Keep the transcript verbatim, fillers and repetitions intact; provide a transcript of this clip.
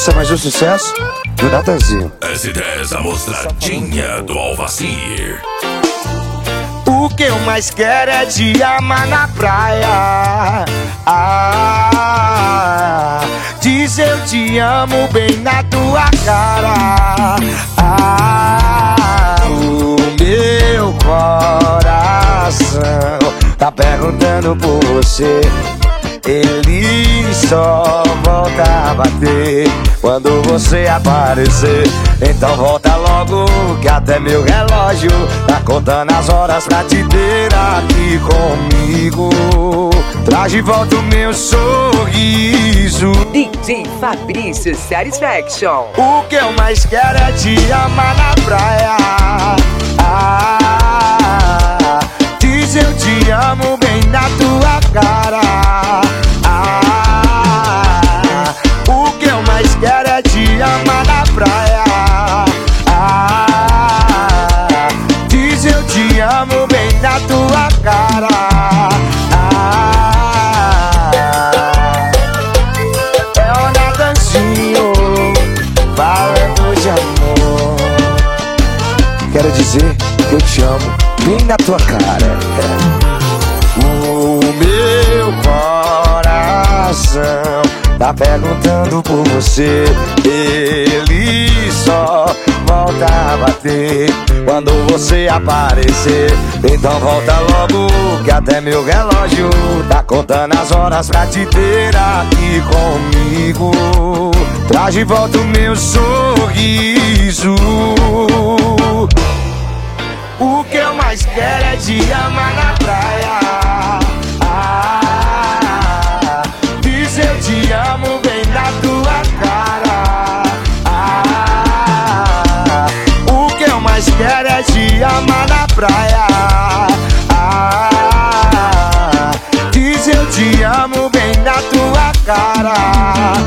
Esse é mais um sucesso do Natanzinho. S dez, a mostradinha do Alvacir. O que eu mais quero é te amar na praia. Ah, diz eu te amo bem na tua cara. Ah, o meu coração tá perguntando por você. Ele só volta a bater quando você aparecer. Então volta logo que até meu relógio tá contando as horas pra te ter aqui comigo. Traz de volta o meu sorriso. D J Fabrício Satisfaction. O que eu mais quero é te amar na praia. Ah, diz eu te amo bem na tua cara. Ah, o que eu mais quero é te amar na praia. Ah, diz eu te amo bem na tua cara. Ah, é o Natanzinho falando de amor. Quero dizer que eu te amo bem na tua cara. O meu coração tá perguntando por você. Ele só volta a bater quando você aparecer. Então volta logo que até meu relógio tá contando as horas pra te ter aqui comigo. Traz de volta o meu sorriso. O que eu mais quero é te amar na praia. Ah, diz eu te amo bem na tua cara. Ah, o que eu mais quero é te amar na praia. Ah, diz eu te amo bem na tua cara.